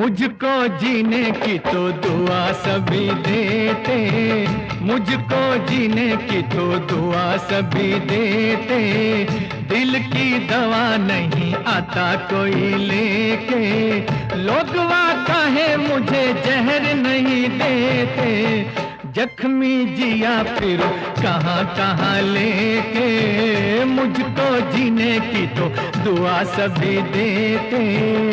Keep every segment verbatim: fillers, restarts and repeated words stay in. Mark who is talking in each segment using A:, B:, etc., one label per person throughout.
A: मुझको जीने की तो दुआ सभी देते, मुझको जीने की तो दुआ सभी देते, दिल की दवा नहीं आता कोई लेके, लोग वाता है मुझे जहर नहीं देते, जख्मी जिया फिर कहाँ कहाँ लेके, मुझको जीने की तो दुआ सभी देते।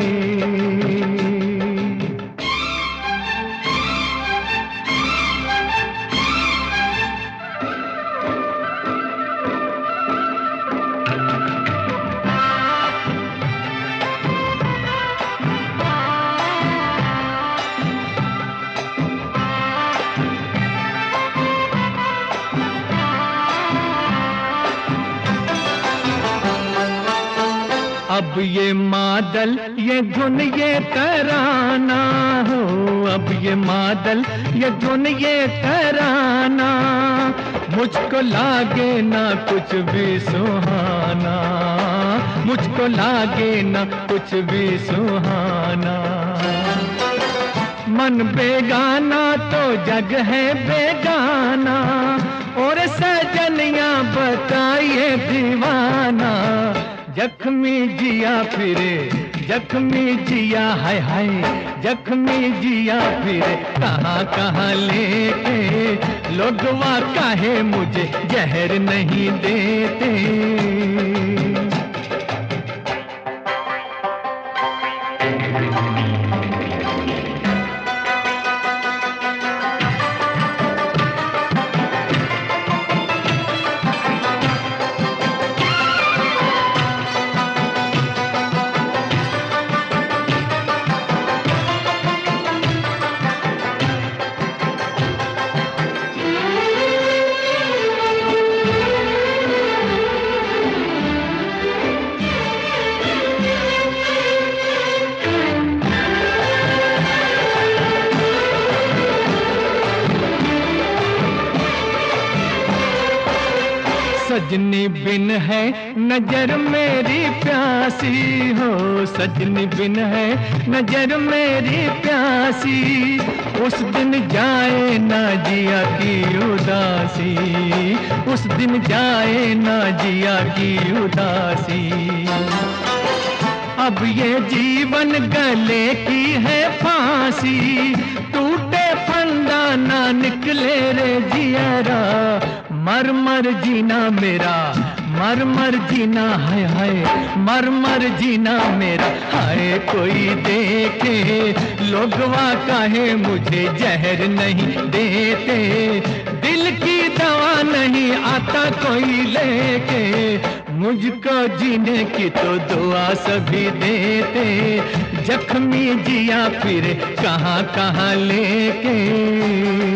A: अब ये मादल ये धुन ये तराना हो, अब ये मादल ये धुन ये तराना, मुझको लागे ना कुछ भी सुहाना, मुझको लागे ना कुछ भी सुहाना। मन बेगाना तो जग है बेगाना, और सजनिया बताइए दीवाना, जख्मी जिया फिरे जख्मी जिया हाय हाय, जख्मी जिया फिरे कहाँ कहाँ लेके, लोग वा काहे मुझे जहर नहीं देते। सजनी बिन है नजर मेरी प्यासी हो, सजनी बिन है नजर मेरी प्यासी, उस दिन जाए ना जिया की उदासी, उस दिन जाए ना जिया की उदासी। अब ये जीवन गले की है फांसी, टूटे फंदा ना निकले रे जियरा, मर मर जीना मेरा मर मर जीना है हाय, मर मर जीना मेरा हाय, कोई देखे लोग वा काहे मुझे जहर नहीं देते, दिल की दवा नहीं आता कोई लेके, मुझको जीने की तो दुआ सभी देते, जख्मी जिया फिर कहाँ कहाँ लेके।